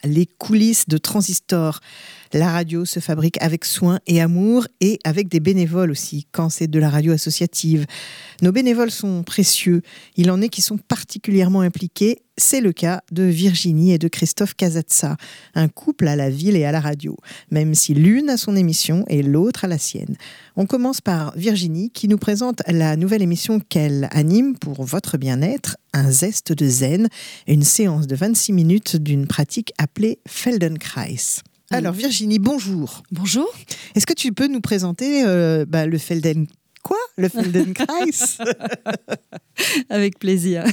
les coulisses de Transistor. La radio se fabrique avec soin et amour et avec des bénévoles aussi, quand c'est de la radio associative. Nos bénévoles sont précieux. Il en est qui sont particulièrement impliqués. C'est le cas de Virginie et de Christophe Casazza, un couple à la ville et à la radio, même si l'une a son émission et l'autre a la sienne. On commence par Virginie qui nous présente la nouvelle émission qu'elle anime pour votre bien-être, un zeste de zen, une séance de 26 minutes d'une pratique appelée Feldenkrais. Alors Virginie, bonjour. Bonjour. Est-ce que tu peux nous présenter le Feldenkrais ? Quoi ? Le Feldenkrais ? Avec plaisir.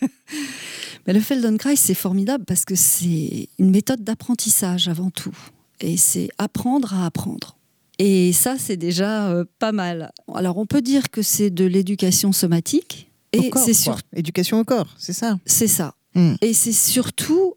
Le Feldenkrais, c'est formidable parce que c'est une méthode d'apprentissage avant tout. Et c'est apprendre à apprendre. Et ça, c'est déjà pas mal. Alors, on peut dire que c'est de l'éducation somatique. Et c'est éducation au corps, c'est ça ? C'est ça. Et c'est surtout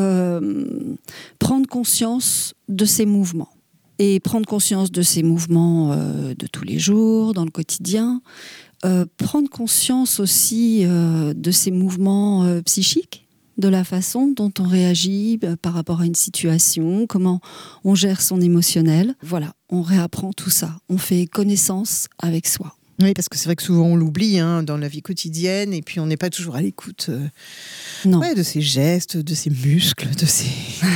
prendre conscience de ses mouvements. Et prendre conscience de ses mouvements de tous les jours, dans le quotidien. Prendre conscience aussi de ses mouvements psychiques, de la façon dont on réagit par rapport à une situation, comment on gère son émotionnel. Voilà, on réapprend tout ça. On fait connaissance avec soi. Oui, parce que c'est vrai que souvent on l'oublie dans la vie quotidienne et puis on n'est pas toujours à l'écoute de ses gestes, de ses muscles, de ses...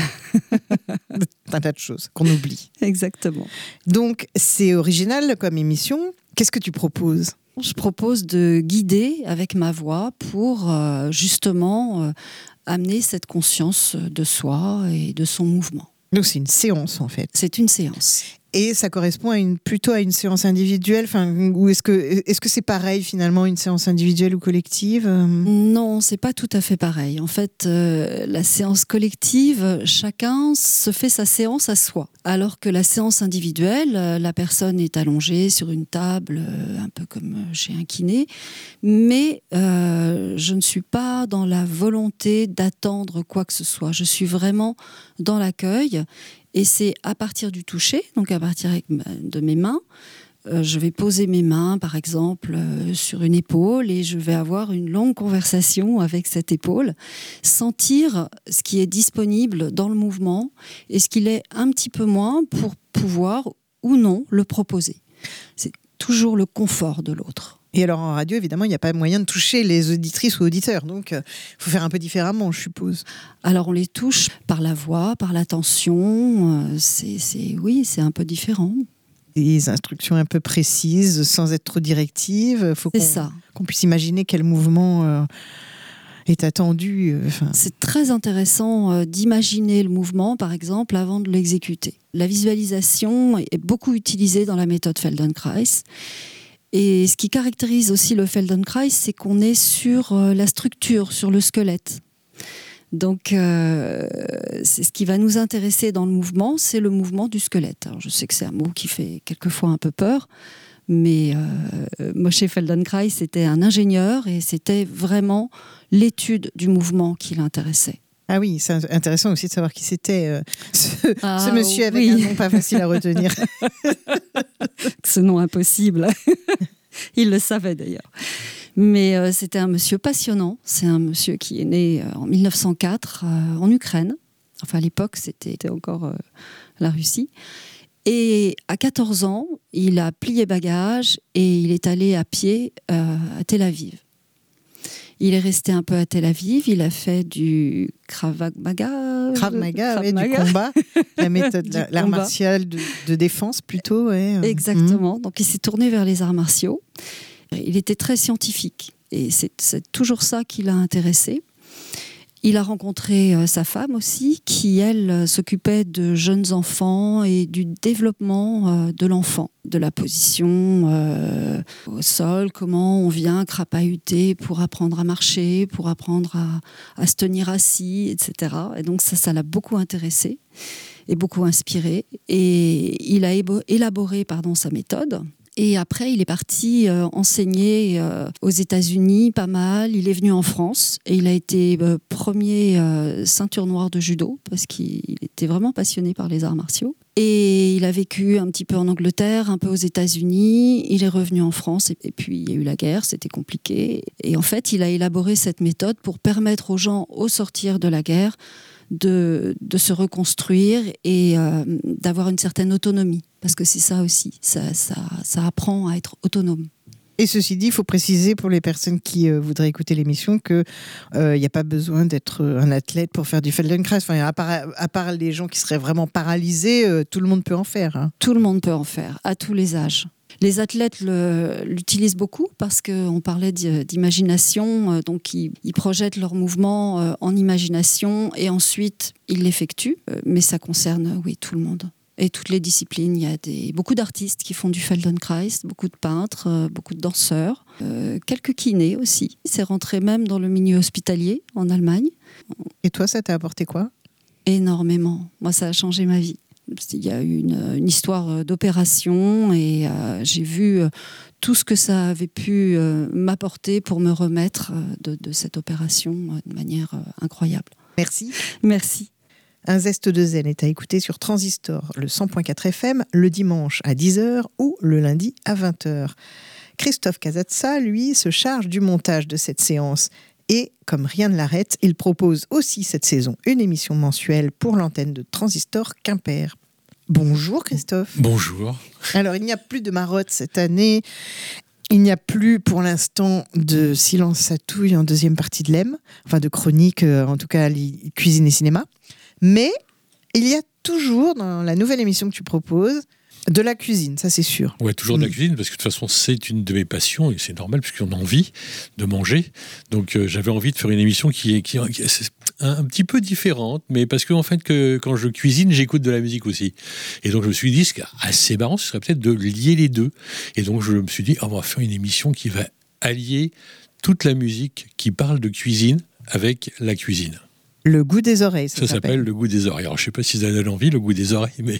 un tas de choses qu'on oublie. Exactement. Donc, c'est original comme émission. Qu'est-ce que tu proposes ? Je propose de guider avec ma voix pour justement amener cette conscience de soi et de son mouvement. Donc, c'est une séance en fait. C'est une séance. Et ça correspond plutôt à une séance individuelle, ou est-ce que c'est pareil finalement, une séance individuelle ou collective ? Non, c'est pas tout à fait pareil. En fait, la séance collective, chacun se fait sa séance à soi. Alors que la séance individuelle, la personne est allongée sur une table, un peu comme chez un kiné, mais je ne suis pas dans la volonté d'attendre quoi que ce soit. Je suis vraiment dans l'accueil. Et c'est à partir du toucher, donc à partir de mes mains, je vais poser mes mains, par exemple, sur une épaule et je vais avoir une longue conversation avec cette épaule, sentir ce qui est disponible dans le mouvement et ce qu'il est un petit peu moins pour pouvoir ou non le proposer. C'est toujours le confort de l'autre. Et alors en radio, évidemment, il n'y a pas moyen de toucher les auditrices ou auditeurs, donc il faut faire un peu différemment, je suppose. Alors on les touche par la voix, par l'attention, c'est un peu différent. Des instructions un peu précises, sans être trop directives. Il faut qu'on puisse imaginer quel mouvement est attendu. C'est très intéressant d'imaginer le mouvement, par exemple, avant de l'exécuter. La visualisation est beaucoup utilisée dans la méthode Feldenkrais. Et ce qui caractérise aussi le Feldenkrais, c'est qu'on est sur la structure, sur le squelette. Donc, c'est ce qui va nous intéresser dans le mouvement, c'est le mouvement du squelette. Alors, je sais que c'est un mot qui fait quelquefois un peu peur, mais Moshe Feldenkrais, c'était un ingénieur et c'était vraiment l'étude du mouvement qui l'intéressait. Ah oui, c'est intéressant aussi de savoir qui c'était, ce monsieur avec un nom pas facile à retenir. Ce nom impossible. Il le savait d'ailleurs. Mais c'était un monsieur passionnant. C'est un monsieur qui est né en 1904 en Ukraine. Enfin, à l'époque, c'était encore la Russie. Et à 14 ans, il a plié bagages et il est allé à pied à Tel Aviv. Il est resté un peu à Tel Aviv, il a fait du Krav Maga, du combat, la méthode, l'art martial de défense plutôt. Ouais. Exactement, donc il s'est tourné vers les arts martiaux. Il était très scientifique et c'est toujours ça qui l'a intéressé. Il a rencontré sa femme aussi, qui, elle, s'occupait de jeunes enfants et du développement de l'enfant, de la position au sol, comment on vient crapahuter pour apprendre à marcher, pour apprendre à se tenir assis, etc. Et donc ça l'a beaucoup intéressé et beaucoup inspiré. Et il a élaboré sa méthode. Et après, il est parti enseigner aux États-Unis pas mal. Il est venu en France et il a été premier ceinture noire de judo parce qu'il était vraiment passionné par les arts martiaux. Et il a vécu un petit peu en Angleterre, un peu aux États-Unis. Il est revenu en France et puis il y a eu la guerre, c'était compliqué. Et en fait, il a élaboré cette méthode pour permettre aux gens, au sortir de la guerre, de se reconstruire et d'avoir une certaine autonomie. Parce que c'est ça aussi, ça apprend à être autonome. Et ceci dit, il faut préciser pour les personnes qui voudraient écouter l'émission qu'il n'y a pas besoin d'être un athlète pour faire du Feldenkrais. Enfin, à part les gens qui seraient vraiment paralysés, tout le monde peut en faire. Hein. Tout le monde peut en faire, à tous les âges. Les athlètes l'utilisent beaucoup parce qu'on parlait d'imagination, donc ils projettent leurs mouvements en imagination et ensuite ils l'effectuent. Mais ça concerne, oui, tout le monde. Et toutes les disciplines, il y a beaucoup d'artistes qui font du Feldenkrais, beaucoup de peintres, beaucoup de danseurs, quelques kinés aussi. C'est rentré même dans le milieu hospitalier en Allemagne. Et toi, ça t'a apporté quoi ? Énormément. Moi, ça a changé ma vie. Il y a eu une histoire d'opération et j'ai vu tout ce que ça avait pu m'apporter pour me remettre de cette opération de manière incroyable. Merci. Merci. Un zeste de zen est à écouter sur Transistor, le 100.4 FM, le dimanche à 10h ou le lundi à 20h. Christophe Casazza, lui, se charge du montage de cette séance. Et, comme rien ne l'arrête, il propose aussi cette saison une émission mensuelle pour l'antenne de Transistor Quimper. Bonjour Christophe. Bonjour. Alors, il n'y a plus de marotte cette année. Il n'y a plus pour l'instant de Silence ça touille en deuxième partie de l'EM, enfin de chronique, en tout cas cuisine et cinéma. Mais il y a toujours dans la nouvelle émission que tu proposes de la cuisine, ça c'est sûr. Ouais, toujours de la cuisine, parce que de toute façon c'est une de mes passions et c'est normal puisqu'on a envie de manger. Donc j'avais envie de faire une émission qui est un petit peu différente, mais parce que en fait quand je cuisine, j'écoute de la musique aussi. Et donc je me suis dit, ce qui est assez marrant, ce serait peut-être de lier les deux. Et donc je me suis dit, on va faire une émission qui va allier toute la musique qui parle de cuisine avec la cuisine. Le goût des oreilles, ça s'appelle le goût des oreilles. Alors, je ne sais pas si ça donne envie, le goût des oreilles, mais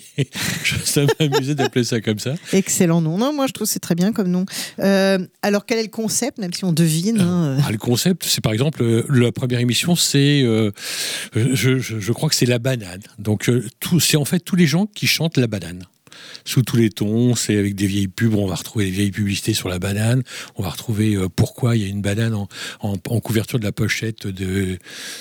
ça m'a amusé d'appeler ça comme ça. Excellent nom. Non, moi, je trouve que c'est très bien comme nom. Alors, quel est le concept, même si on devine Le concept, c'est par exemple, la première émission, c'est, je crois que c'est la banane. Donc, c'est en fait tous les gens qui chantent la banane. Sous tous les tons, c'est avec des vieilles pubs, on va retrouver des vieilles publicités sur la banane, on va retrouver pourquoi il y a une banane en couverture de la pochette de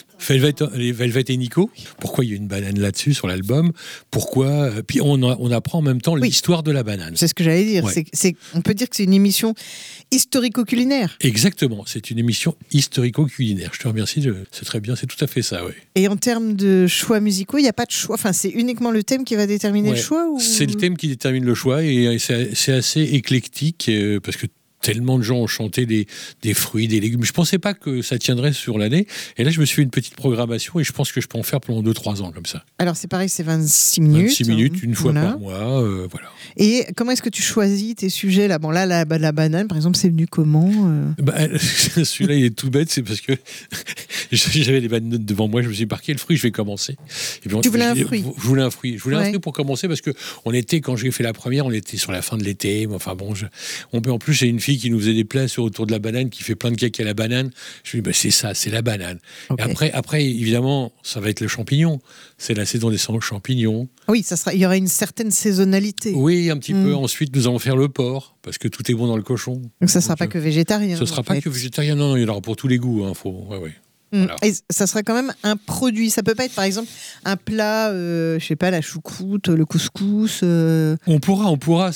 Velvet et Nico, pourquoi il y a une banane là-dessus sur l'album, pourquoi, puis on apprend en même temps l'histoire de la banane. C'est ce que j'allais dire, ouais. On peut dire que c'est une émission historico-culinaire. Exactement, c'est une émission historico-culinaire, je te remercie, c'est très bien, c'est tout à fait ça, oui. Et en termes de choix musicaux, il n'y a pas de choix, enfin c'est uniquement le thème qui va déterminer le choix ou... C'est le thème qui détermine le choix et c'est assez éclectique parce que tellement de gens ont chanté des fruits, des légumes. Je ne pensais pas que ça tiendrait sur l'année. Et là, je me suis fait une petite programmation et je pense que je peux en faire pendant 2-3 ans comme ça. Alors, c'est pareil, c'est 26 minutes. 26 minutes, une fois par mois. Voilà. Et comment est-ce que tu choisis tes sujets là ? Bon, là, la banane, par exemple, c'est venu comment Celui-là, il est tout bête. C'est parce que j'avais les bananes devant moi. Je me suis dit, par quel fruit je vais commencer ? Et puis, tu voulais un fruit ? Je voulais un fruit. Je voulais un fruit pour commencer parce que quand j'ai fait la première, on était sur la fin de l'été. Enfin bon, en plus, j'ai une fille qui nous faisait des plats autour de la banane, qui fait plein de cake à la banane. Je me dis, c'est ça, c'est la banane. Okay. Et après, évidemment, ça va être le champignon. C'est la saison des champignons. Oui, il y aura une certaine saisonnalité. Oui, un petit peu. Ensuite, nous allons faire le porc, parce que tout est bon dans le cochon. Donc ça ne sera pas que végétarien. Ce ne sera pas que végétarien, non, il y en aura pour tous les goûts. Ouais. Voilà. Et ça sera quand même un produit. Ça peut pas être, par exemple, un plat, je sais pas, la choucroute, le couscous. On pourra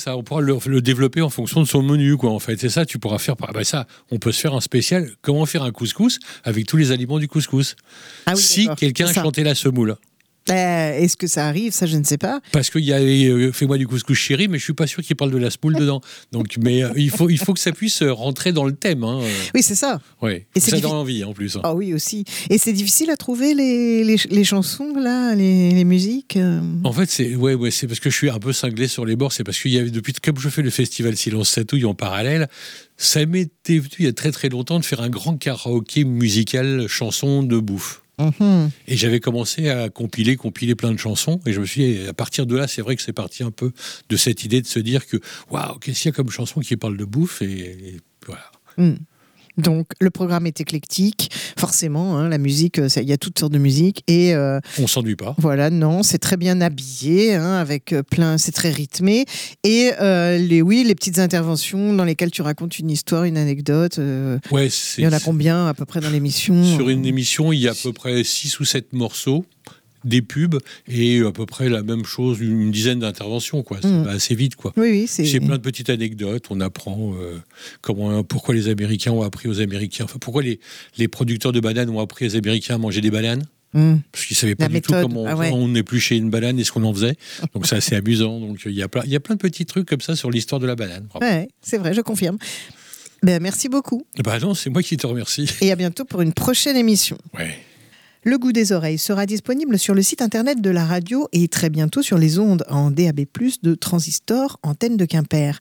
le développer en fonction de son menu, quoi. En fait, c'est ça. Tu pourras faire. Ça, on peut se faire un spécial. Comment faire un couscous avec tous les aliments du couscous. Ah oui, si quelqu'un a chanté la semoule. Est-ce que ça arrive ? Ça, je ne sais pas. Parce qu'il y a fais-moi du couscous chéri, mais je suis pas sûr qu'il parle de la semoule dedans. Donc, mais il faut que ça puisse rentrer dans le thème. Hein. Oui, c'est ça. Ouais. Et ça donne envie en plus. Ah oui aussi. Et c'est difficile à trouver les chansons là, les musiques. En fait, c'est parce que je suis un peu cinglé sur les bords. C'est parce qu'il y avait comme je fais le festival Silence ça touille en parallèle. Ça m'était venu il y a très très longtemps de faire un grand karaoké musical chanson de bouffe. Et j'avais commencé à compiler plein de chansons et je me suis dit, à partir de là, c'est vrai que c'est parti un peu de cette idée de se dire que waouh, qu'est-ce qu'il y a comme chanson qui parle de bouffe et voilà. Donc le programme est éclectique, forcément, hein, la musique, il y a toutes sortes de musique et on s'ennuie pas. Voilà, non, c'est très bien habillé, hein, avec c'est très rythmé et les petites interventions dans lesquelles tu racontes une histoire, une anecdote. Il y en a combien à peu près dans l'émission ? Sur une émission, il y a à peu près 6 ou 7 morceaux. des pubs et à peu près la même chose, une dizaine d'interventions, quoi. Ça va assez vite, quoi. Oui, c'est plein de petites anecdotes. On apprend pourquoi les Américains ont appris aux Américains, enfin pourquoi les producteurs de bananes ont appris aux Américains à manger des bananes. Parce qu'ils ne savaient pas du tout comment on épluchait une banane et ce qu'on en faisait. Donc c'est assez amusant. Donc il y a plein de petits trucs comme ça sur l'histoire de la banane. Ouais, c'est vrai, je confirme. Merci beaucoup. Non, c'est moi qui te remercie. Et à bientôt pour une prochaine émission. Ouais. Le goût des oreilles sera disponible sur le site internet de la radio et très bientôt sur les ondes en DAB+, de Transistor, antenne de Quimper.